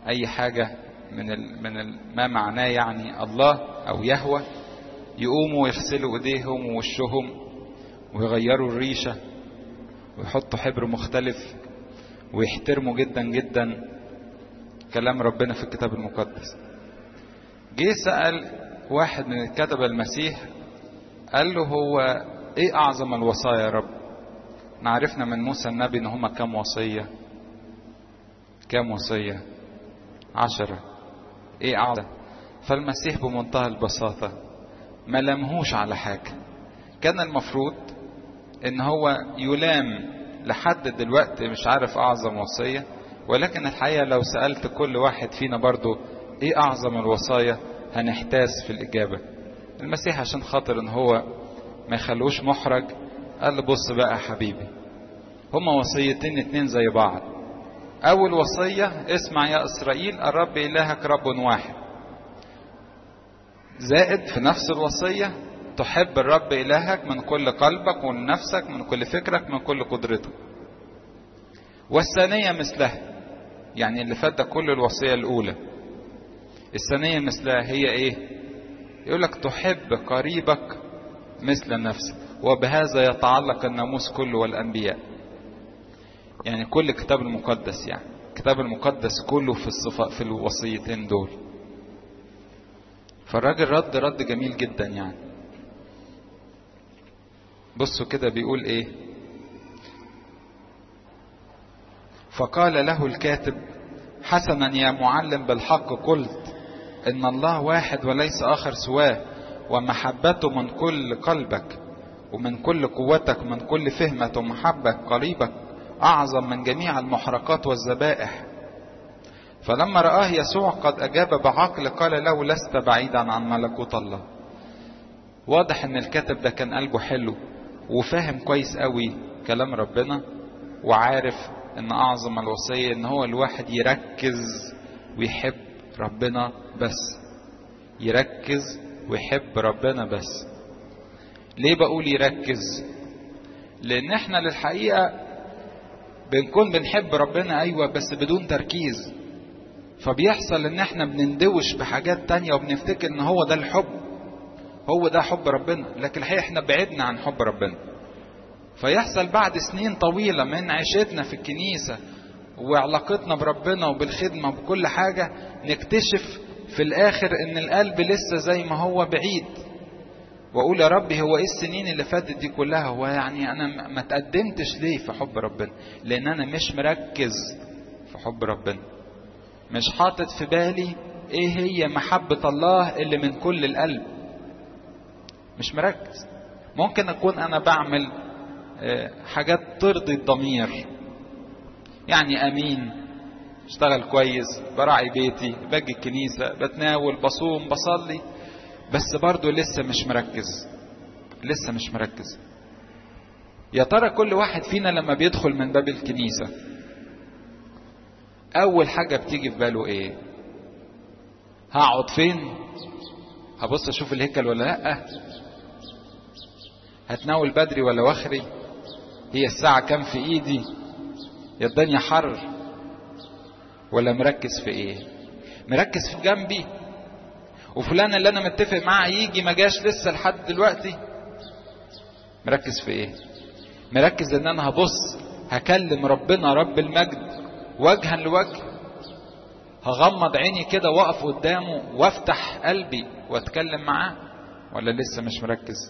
اي حاجة ما معناه يعني الله او يهوه، يقوموا ويغسلوا ايديهم ووشهم ويغيروا الريشة ويحطوا حبر مختلف ويحترموا جدا جدا كلام ربنا في الكتاب المقدس. جه سأل واحد من الكتبة المسيح، قال له هو ايه اعظم الوصايا يا رب؟ عرفنا من موسى النبي ان هما كام وصية؟ 10. ايه اعظم؟ فالمسيح بمنتهى البساطة ما لمهوش على حاجة. كان المفروض ان هو يلام لحد دلوقتي مش عارف اعظم وصية، ولكن الحقيقة لو سألت كل واحد فينا برضو ايه اعظم الوصايا هنحتاس في الاجابة. المسيح عشان خاطر ان هو ما يخلوش محرج قال له بص بقى يا حبيبي، هما وصيتين 2 زي بعض. اول وصية اسمع يا اسرائيل الرب الهك رب واحد، زائد في نفس الوصية تحب الرب إلهك من كل قلبك ومن نفسك من كل فكرك من كل قدرتك. والثانية مثلها، يعني اللي فات ده كل الوصية الأولى، الثانية مثلها هي إيه؟ يقول لك تحب قريبك مثل نفسك، وبهذا يتعلق الناموس كله والأنبياء. يعني كل الكتاب المقدس، يعني الكتاب المقدس كله في الوصيتين دول. فالراجل رد جميل جدا يعني. بصوا كده بيقول ايه؟ فقال له الكاتب حسنا يا معلم بالحق قلت ان الله واحد وليس اخر سواه، ومحبته من كل قلبك ومن كل قوتك من كل فهمة ومحبة قريبك اعظم من جميع المحرقات والذبائح. فلما رآه يسوع قد اجاب بعقل قال له لست بعيدا عن ملكوت الله. واضح ان الكاتب ده كان قلبه حلو وفاهم كويس قوي كلام ربنا، وعارف ان اعظم الوصية ان هو الواحد يركز ويحب ربنا بس، يركز ويحب ربنا بس. ليه بقول يركز؟ لان احنا للحقيقة بنكون بنحب ربنا ايوه بس بدون تركيز، فبيحصل ان احنا بنندوش بحاجات تانية وبنفتكر ان هو ده الحب، هو ده حب ربنا، لكن الحقيقة احنا بعدنا عن حب ربنا. فيحصل بعد سنين طويلة من عيشتنا في الكنيسة وعلاقتنا بربنا وبالخدمة وبكل حاجة، نكتشف في الاخر ان القلب لسه زي ما هو بعيد. واقول يا ربي هو ايه السنين اللي فاتت دي كلها؟ هو يعني انا ما تقدمتش ليه في حب ربنا؟ لان انا مش مركز في حب ربنا، مش حاطط في بالي ايه هي محبة الله اللي من كل القلب، مش مركز. ممكن اكون انا بعمل حاجات ترضي الضمير، يعني امين، اشتغل كويس، براعي بيتي، باجي الكنيسة، بتناول، بصوم، بصلي، بس برضو لسه مش مركز. يا ترى كل واحد فينا لما بيدخل من باب الكنيسة اول حاجة بتيجي في باله ايه؟ هقعد فين؟ هبص اشوف الهيكل ولا لا؟ هتناول بدري ولا وخري؟ هي الساعة كام في ايدي؟ يا الدنيا حر؟ ولا مركز في ايه؟ مركز في جنبي وفلان اللي انا متفق معاه يجي ما جاش لسه لحد دلوقتي؟ مركز في ايه؟ مركز ان انا هبص هكلم ربنا رب المجد وجها لوجه، هغمض عيني كده واقف قدامه وافتح قلبي واتكلم معاه، ولا لسه مش مركز؟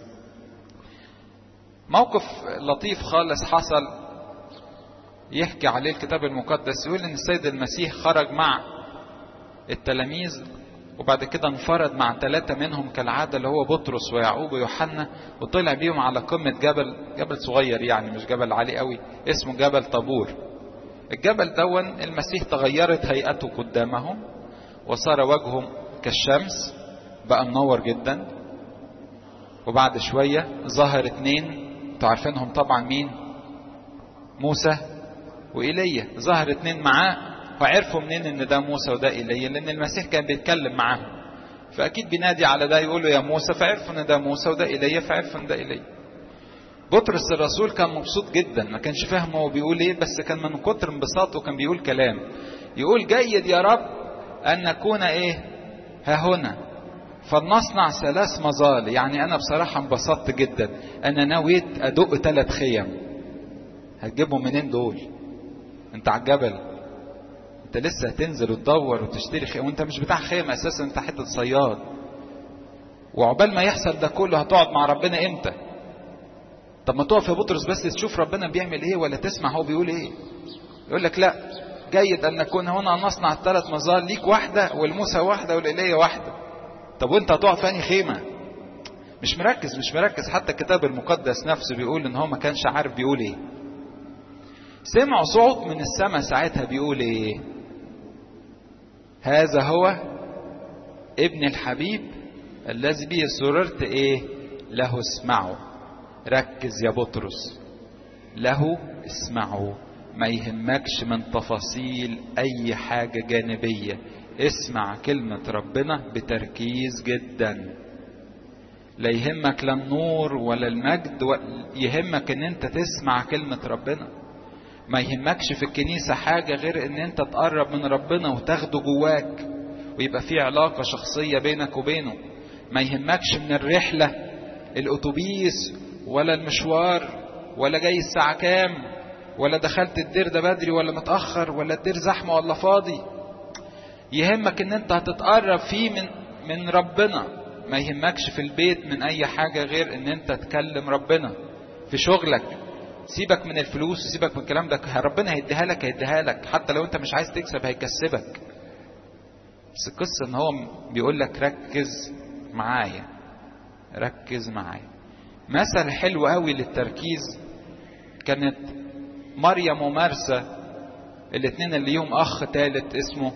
موقف لطيف خالص حصل يحكي عليه الكتاب المقدس، يقول ان السيد المسيح خرج مع التلاميذ وبعد كده انفرد مع 3 منهم كالعادة اللي هو بطرس ويعقوب ويوحنا، وطلع بيهم على قمة جبل صغير، يعني مش جبل عالي قوي، اسمه جبل طابور. الجبل دون المسيح تغيرت هيئته قدامهم وصار وجههم كالشمس، بقى منور جدا. وبعد شوية ظهر 2 تعرفينهم طبعا، مين؟ موسى وإيليا. ظهر 2 معاه، فعرفوا منين ان ده موسى وده إيليا؟ لان المسيح كان بيتكلم معاهم، فاكيد بينادي على ده يقول له يا موسى، فعرفوا ان ده موسى، وده إيليا فعرفوا ان ده إيليا. بطرس الرسول كان مبسوط جدا، ما كانش فاهم هو بيقول ايه، بس كان من كتر انبساطه كان بيقول كلام، يقول جيد يا رب أن نكون إيه؟ ها هنا فلنصنع 3 مظال. يعني أنا بصراحة انبسطت جدا، أنا نويت أدق 3 خيم. هتجيبهم منين دول؟ أنت على الجبل، أنت لسه هتنزل وتدور وتشتري خيم، وأنت مش بتاع خيم أساسا، أنت حتة صياد. وعقبال ما يحصل ده كله هتقعد مع ربنا إمتى؟ طب ما تقف يا بطرس بس تشوف ربنا بيعمل إيه، ولا تسمع هو بيقول إيه. يقول لك لا، جيد أن نكون هنا نصنع 3 مظال، ليك واحدة والموسى واحدة والإيليا واحدة. طب وانت هتقعد في أنهي خيمة؟ مش مركز. حتى الكتاب المقدس نفسه بيقول ان هو ما كانش عارف بيقول ايه. سمعوا صوت من السماء ساعتها بيقول ايه؟ هذا هو ابن الحبيب الذي به سررت ايه؟ له اسمعوا. ركز يا بطرس، له اسمعوا. ما يهمكش من تفاصيل اي حاجة جانبية، اسمع كلمة ربنا بتركيز جدا. لا يهمك لا النور ولا المجد، يهمك ان انت تسمع كلمة ربنا. ما يهمكش في الكنيسة حاجة غير ان انت تقرب من ربنا وتاخده جواك ويبقى في علاقة شخصية بينك وبينه. ما يهمكش من الرحلة، الاتوبيس ولا المشوار، ولا جاي الساعة كام، ولا دخلت الدير ده بدري ولا متأخر، ولا الدير زحمة ولا فاضي. يهمك ان انت هتتقرب فيه من ربنا. ما يهمكش في البيت من اي حاجة غير ان انت تكلم ربنا. في شغلك سيبك من الفلوس وسيبك من الكلام ده، ربنا هيديها لك. حتى لو انت مش عايز تكسب هيكسبك. بس القصة ان هو بيقول لك ركز معايا. مثل حلو قوي للتركيز كانت مريم ومرسى، الاثنين اللي ليهم اخ ثالث اسمه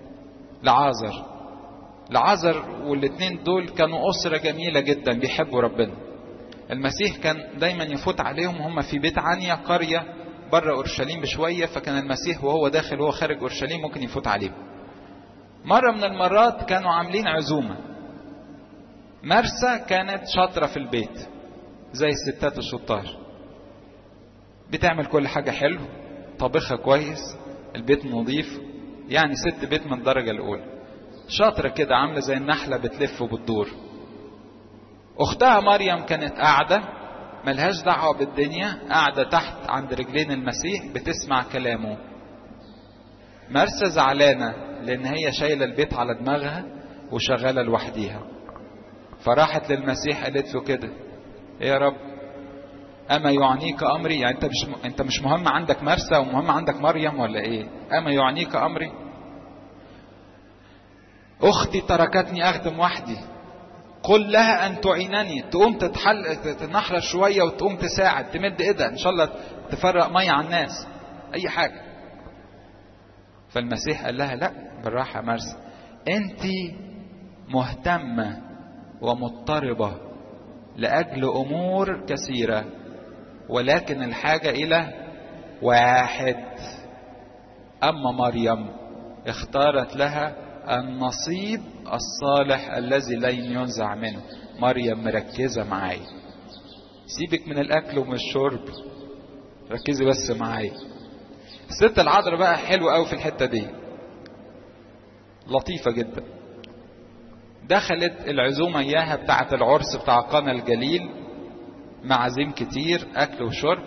لعازر، والاثنين دول كانوا أسرة جميلة جدا بيحبوا ربنا. المسيح كان دايما يفوت عليهم، هم في بيت عنيا قرية بره أورشليم بشوية، فكان المسيح وهو داخل وهو خارج أورشليم ممكن يفوت عليهم. مرة من المرات كانوا عاملين عزومة. مرسى كانت شاطرة في البيت زي الستات الشطار، بتعمل كل حاجة حلو، طبخها كويس، البيت نظيف، يعني ست بيت من الدرجة الأولى، شاطرة كده، عاملة زي النحلة بتلف وبتدور. أختها مريم كانت قاعدة ملهاش دعوة بالدنيا، قاعدة تحت عند رجلين المسيح بتسمع كلامه. مرسى زعلانة لأن هي شايلة البيت على دماغها وشغالة لوحديها، فراحت للمسيح قالت له كده: إيه يا رب، أما يعنيك أمري؟ يعني أنت مش مهم عندك مرسى ومهم عندك مريم ولا إيه؟ أما يعنيك أمري؟ أختي تركتني أخدم وحدي، قل لها أن تعينني. تقوم تنحرر شوية وتقوم تساعد، تمد إيدها إن شاء الله تفرق مية على الناس، أي حاجة. فالمسيح قال لها: لا، بالراحة مرسى، أنت مهتمة ومضطربة لأجل أمور كثيرة، ولكن الحاجة إلى واحد. أما مريم اختارت لها النصيب الصالح الذي لن ينزع منه. مريم مركزة معايا، سيبك من الأكل ومن الشرب، ركزي بس معايا. الست العذراء بقى حلوة قوي في الحتة دي، لطيفة جدا. دخلت العزومة إياها بتاعة العرس بتاع قنا الجليل، معازيم كتير، أكل وشرب.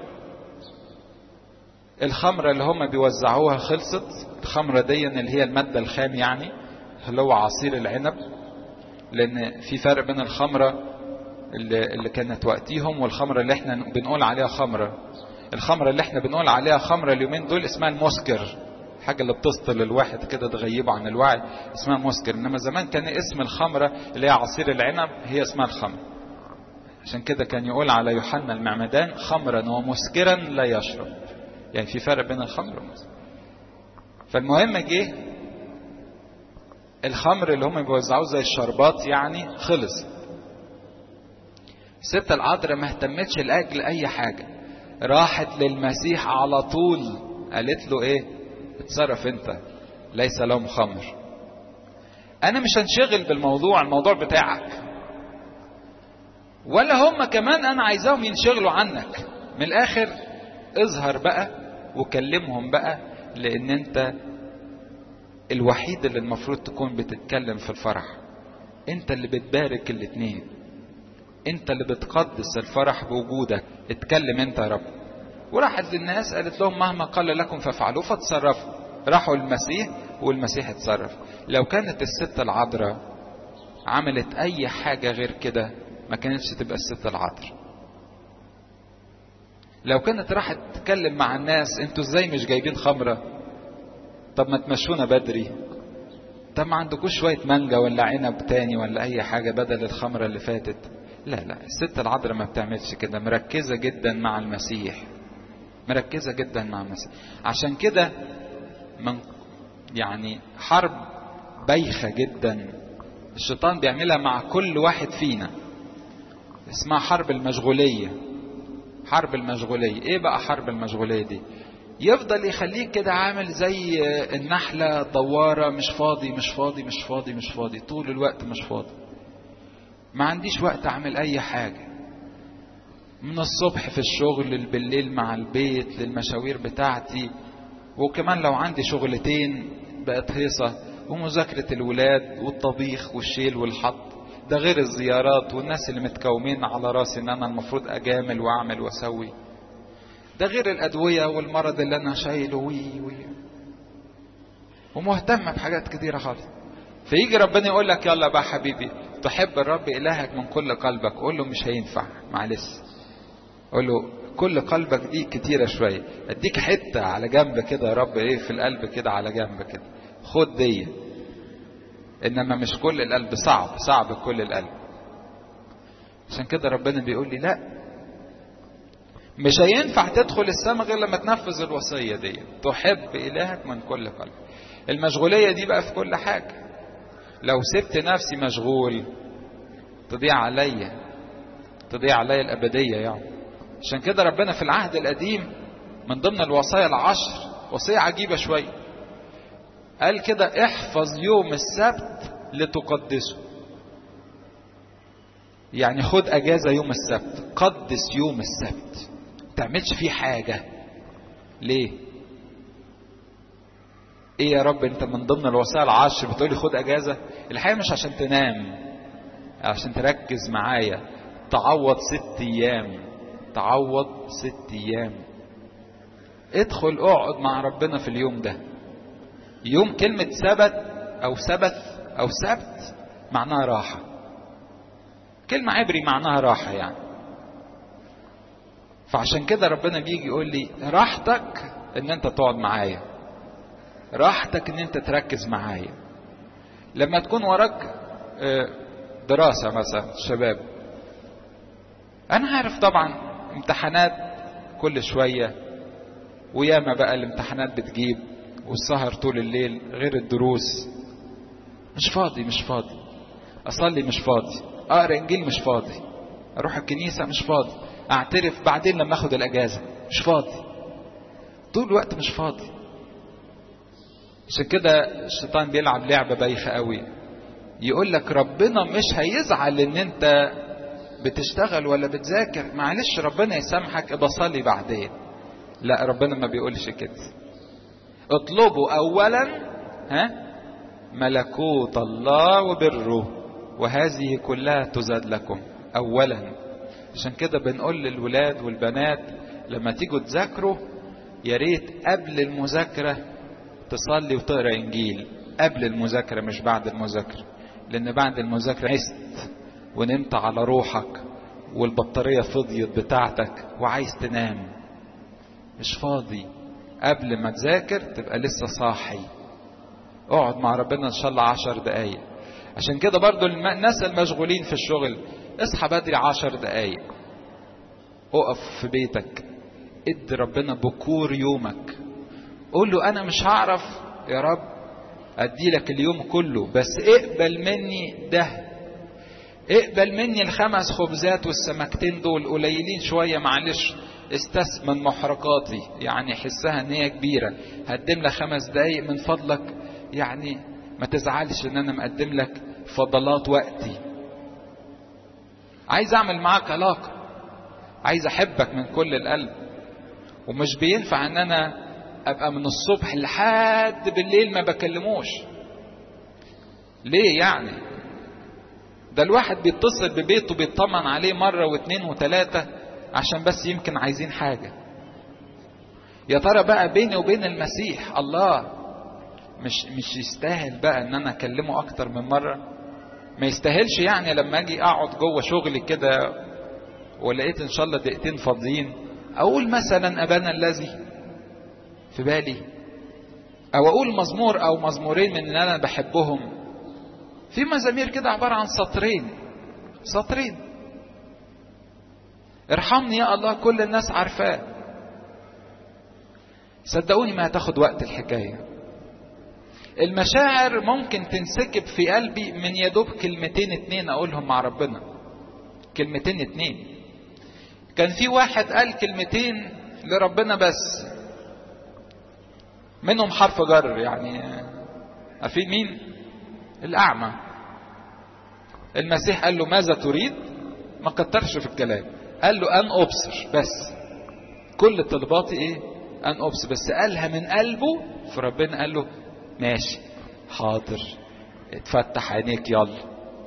الخمرة اللي هم بيوزعوها خلصت. الخمرة دي اللي هي المادة الخام، يعني اللي هو عصير العنب، لأن في فرق بين الخمرة اللي كانت وقتيهم والخمرة اللي احنا بنقول عليها خمرة. الخمرة اللي احنا بنقول عليها خمرة اليومين دول اسمها المسكر، حاجة اللي بتسطل الواحد كده تغيبه عن الوعي، اسمها مسكر. انما زمان كان اسم الخمرة اللي هي عصير العنب هي اسمها الخمر. عشان كده كان يقول على يوحنا المعمدان: خمرا ومسكرا لا يشرب. يعني في فرق بين الخمر والمسكر. فالمهم جه الخمر اللي هم بيوزعوه زي الشربات يعني خلص. الست العذراء ما اهتمتش لاجل اي حاجة، راحت للمسيح على طول قالت له: ايه، اتصرف انت، ليس لهم خمر. انا مش هنشغل بالموضوع، الموضوع بتاعك، ولا هم كمان انا عايزاهم ينشغلوا عنك. من الاخر اظهر بقى وكلمهم بقى، لان انت الوحيد اللي المفروض تكون بتتكلم في الفرح. انت اللي بتبارك الاتنين، انت اللي بتقدس الفرح بوجودك. اتكلم انت يا رب. وراحت للناس قالت لهم مهما قال لكم فافعلوا، فتصرفوا. راحوا المسيح والمسيح اتصرف. لو كانت الست العذراء عملت اي حاجة غير كده ما كانتش تبقى الست العذراء. لو كانت راحت تتكلم مع الناس انتوا ازاي مش جايبين خمرة؟ طب ما تمشونا بدري. طب ما عندكوش شوية مانجا ولا عنب تاني ولا اي حاجة بدل الخمرة اللي فاتت؟ لا، الست العذراء ما بتعملش كده، مركزة جدا مع المسيح، مركزة جدا مع المسيح. عشان كده من يعني حرب بايخة جدا الشيطان بيعملها مع كل واحد فينا، اسمها حرب المشغولية. حرب المشغولية ايه بقى حرب المشغولية دي؟ يفضل يخليك كده عامل زي النحلة دوارة، مش فاضي مش فاضي مش فاضي مش فاضي، طول الوقت مش فاضي، ما عنديش وقت اعمل اي حاجة، من الصبح في الشغل بالليل مع البيت للمشاوير بتاعتي، وكمان لو عندي شغلتين بقت هيصة، ومذاكرة الولاد والطبيخ والشيل والحط، ده غير الزيارات والناس اللي متكومين على راسي ان انا المفروض اجامل واعمل واسوي، ده غير الادوية والمرض اللي انا شايله وي ومهتم بحاجات كتيرة خالص. فيجي ربنا يقول لك يلا بقى حبيبي تحب الرب الهك من كل قلبك، قول له مش هينفع معلش، قول له كل قلبك دي كتيرة شوية، اديك حتة على جنب كده يا رب، ايه في القلب كده على جنب كده، خد دي. انما مش كل القلب، صعب كل القلب. عشان كده ربنا بيقول لي لا، مش هينفع تدخل السماء غير لما تنفذ الوصية دي، تحب إلهك من كل قلب. المشغولية دي بقى في كل حاجة، لو سبت نفسي مشغول تضيع عليا الأبدية يعني. عشان كده ربنا في العهد القديم من ضمن الوصايا العشر وصية عجيبة شوية، قال كده احفظ يوم السبت لتقدسه. يعني خد اجازة يوم السبت، قدس يوم السبت، تعملش فيه حاجة. ليه؟ ايه يا رب انت من ضمن الوصايا العشر بتقولي خد اجازة؟ الحقيقة مش عشان تنام، عشان تركز معايا، تعوض 6 ايام، تعوض 6 ايام. ادخل اقعد مع ربنا في اليوم ده. يوم كلمة سبت او سبت معناها راحة، كلمة عبري معناها راحة يعني. فعشان كده ربنا بيجي يقول لي راحتك ان انت تقعد معايا، راحتك ان انت تركز معايا. لما تكون وراك دراسة مثلا شباب، انا عارف طبعا امتحانات كل شوية، وياما بقى الامتحانات بتجيب، والسهر طول الليل غير الدروس، مش فاضي اصلي، مش فاضي اقرا انجيل، مش فاضي اروح الكنيسة، مش فاضي اعترف بعدين لما اخد الاجازة، مش فاضي طول الوقت، مش فاضي. عشان كده الشيطان بيلعب لعبة بايخة قوي، يقول لك ربنا مش هيزعل ان انت بتشتغل ولا بتذاكر، معلش ربنا يسامحك بصلي بعدين. لا، ربنا ما بيقولش كده. اطلبوا اولا ملكوت الله وبره وهذه كلها تزاد لكم اولا. عشان كده بنقول للولاد والبنات لما تيجوا تذاكروا يا ريت قبل المذاكرة تصلي وتقرا انجيل، قبل المذاكرة مش بعد المذاكرة، لان بعد المذاكرة عست ونمت على روحك والبطارية فضيت بتاعتك وعايز تنام، مش فاضي. قبل ما تذاكر تبقى لسه صاحي، اقعد مع ربنا ان شاء الله 10 دقايق. عشان كده برضو الناس المشغولين في الشغل، اصحى بدري 10 دقايق، اقف في بيتك، ادي ربنا بكور يومك، قول له انا مش هعرف يا رب ادي لك اليوم كله، بس اقبل مني ده، اقبل مني ال5 خبزات والسمكتين دول قليلين شوية، معلش استثمن محرقاتي، يعني حسها ان هي كبيرة، هقدم لك 5 دقايق من فضلك، يعني ما تزعلش ان انا مقدم لك فضلات وقتي. عايز اعمل معاك علاقة، عايز احبك من كل القلب، ومش بينفع ان انا ابقى من الصبح لحد بالليل ما بكلموش؟ ليه يعني؟ ده الواحد بيتصل ببيته بيطمن عليه مرة واثنين وثلاثة عشان بس يمكن عايزين حاجة. يا ترى بقى بيني وبين المسيح الله مش يستاهل بقى ان انا اكلمه اكتر من مرة؟ ما يستاهلش يعني لما اجي اقعد جوه شغلي كده ولقيت ان شاء الله دقيقتين فاضيين اقول مثلا ابانا الذي في بالي، او اقول مزمور او مزمورين من اللي انا بحبهم؟ في مزامير كده عبارة عن سطرين، ارحمني يا الله كل الناس عارفاه. صدقوني ما هتاخد وقت الحكاية. المشاعر ممكن تنسكب في قلبي من يدوب كلمتين اتنين اقولهم مع ربنا، كلمتين اتنين. كان في واحد قال كلمتين لربنا بس منهم حرف جر، يعني عارفين مين؟ الأعمى. المسيح قال له ماذا تريد؟ ما كترش في الكلام، قال له أن أبصر بس. كل طلباتي إيه؟ أن أبصر بس. قالها من قلبه، فربنا قال له ماشي حاضر اتفتح عينيك يلا.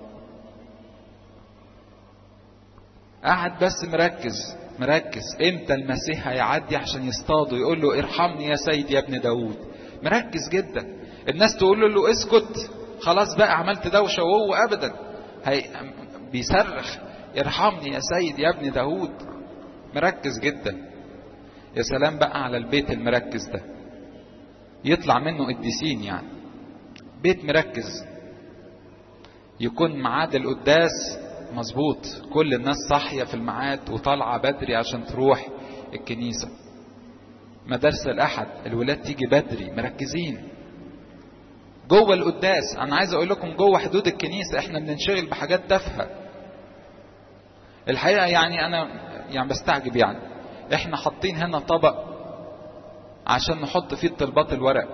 قعد بس مركز امتى المسيح هيعدي عشان يصطاده يقول له ارحمني يا سيدي يا ابن داود. مركز جدا. الناس تقول له اسكت خلاص بقى عملت دوشة، وهو ابدا بيصرخ ارحمني يا سيدي يا ابن داود. مركز جدا. يا سلام بقى على البيت المركز ده، يطلع منه قديسين. يعني بيت مركز يكون ميعاد القداس مظبوط، كل الناس صاحية في الميعاد وطالعة بدري عشان تروح الكنيسة. مدارس الأحد الولاد تيجي بدري مركزين. جوه القداس أنا عايز أقول لكم جوه حدود الكنيسة إحنا بننشغل بحاجات تافهة الحقيقة. يعني أنا بستعجب، يعني إحنا حاطين هنا طبق عشان نحط فيه الطلبات الورق.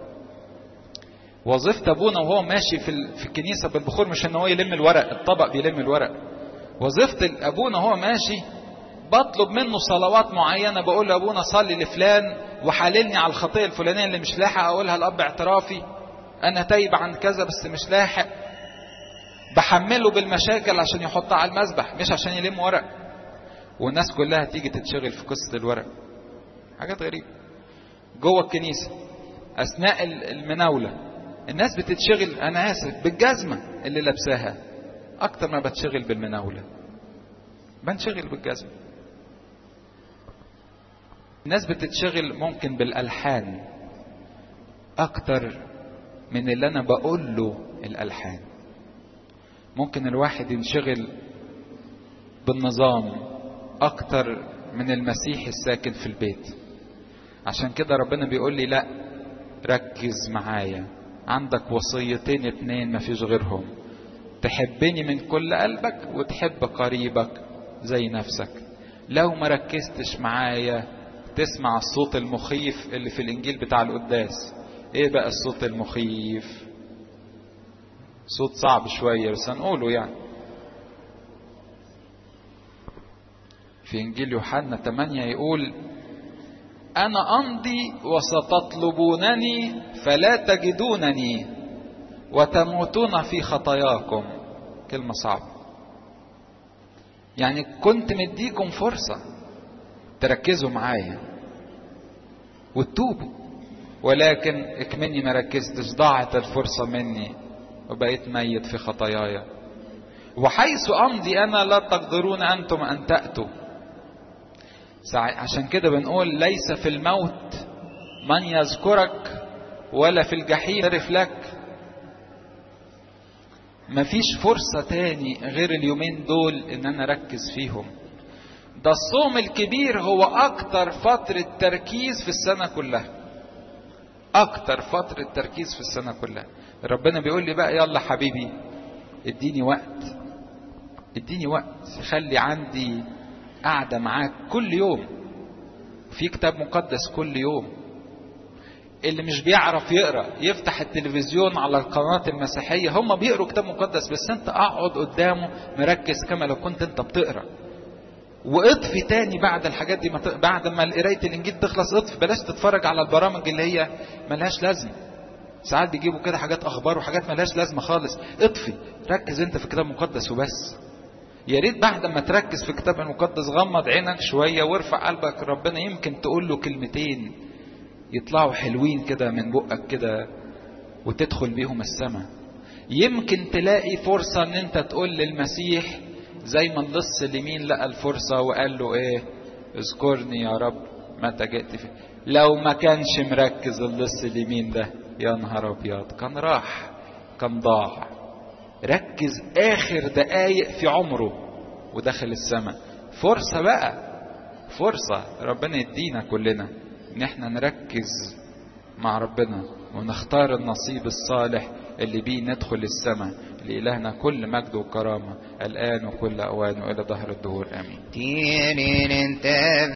وظيفة ابونا وهو ماشي في الكنيسة بالبخور مش ان هو يلم الورق، الطبق بيلم الورق. وظيفة ابونا وهو ماشي بطلب منه صلوات معينة، بقول له ابونا صلي لفلان وحللني على الخطية الفلانية اللي مش لاحق اقولها لأب اعترافي، انا تايب عن كذا بس مش لاحق. بحمله بالمشاكل عشان يحطها على المذبح مش عشان يلم ورق. والناس كلها تيجي تتشغل في قصة الورق. حاجات غريبة. جوه الكنيسة اثناء المناولة الناس بتتشغل، انا اسف، بالجزمة اللي لابساها اكتر ما بتشغل بالمناولة. بنشغل بالجزمة. الناس بتتشغل ممكن بالالحان اكتر من اللي انا بقول له الالحان. ممكن الواحد ينشغل بالنظام اكتر من المسيح الساكن في البيت. عشان كده ربنا بيقول لي لا ركز معايا، عندك وصيتين اتنين مفيش غيرهم، تحبني من كل قلبك وتحب قريبك زي نفسك. لو ما ركزتش معايا تسمع الصوت المخيف اللي في الانجيل بتاع القداس. ايه بقى الصوت المخيف؟ صوت صعب شوية بس هنقوله. يعني في انجيل يوحنا 8 يقول أنا أمضي وستطلبونني فلا تجدونني وتموتون في خطاياكم. كلمة صعبة. يعني كنت مديكم فرصة تركزوا معايا وتتوبوا، ولكن اكمني ما ركزتش، ضاعت الفرصة مني وبقيت ميت في خطاياي. وحيث أمضي أنا لا تقدرون أنتم أن تأتوا. عشان كده بنقول ليس في الموت من يذكرك ولا في الجحيم يعترف لك. مفيش فرصة تاني غير اليومين دول ان انا اركز فيهم. ده الصوم الكبير هو اكتر فترة تركيز في السنة كلها، اكتر فترة تركيز في السنة كلها. ربنا بيقول لي بقى يلا حبيبي اديني وقت، خلي عندي قاعدة معاك كل يوم في كتاب مقدس كل يوم. اللي مش بيعرف يقرأ يفتح التلفزيون على القناة المسيحية، هم بيقروا كتاب مقدس بس انت اقعد قدامه مركز كما لو كنت انت بتقرأ. واطفي تاني بعد الحاجات دي، بعد ما قرايه الانجيل تخلص اطفي، بلاش تتفرج على البرامج اللي هي ملهاش لازمه. ساعات بيجيبوا كده حاجات اخبار وحاجات ملهاش لازمه خالص. اطفي، ركز انت في الكتاب المقدس وبس. يا ريت بعد ما تركز في الكتاب المقدس غمض عينك شويه وارفع قلبك ربنا، يمكن تقول له كلمتين يطلعوا حلوين كده من بقك كده وتدخل بيهم السماء. يمكن تلاقي فرصه ان انت تقول للمسيح زي ما اللص اليمين لقى الفرصه وقال له ايه؟ اذكرني يا رب متى جئت فيه. لو ما كانش مركز اللص اليمين ده يا نهار ابيض كان راح، كان ضاع. ركز اخر دقايق في عمره ودخل السماء. فرصة بقى، فرصة ربنا يدينا كلنا ان احنا نركز مع ربنا ونختار النصيب الصالح اللي بيه ندخل السماء. لإلهنا كل مجد وكرامة الآن وكل أوان وإلى ظهر الدهور آمين.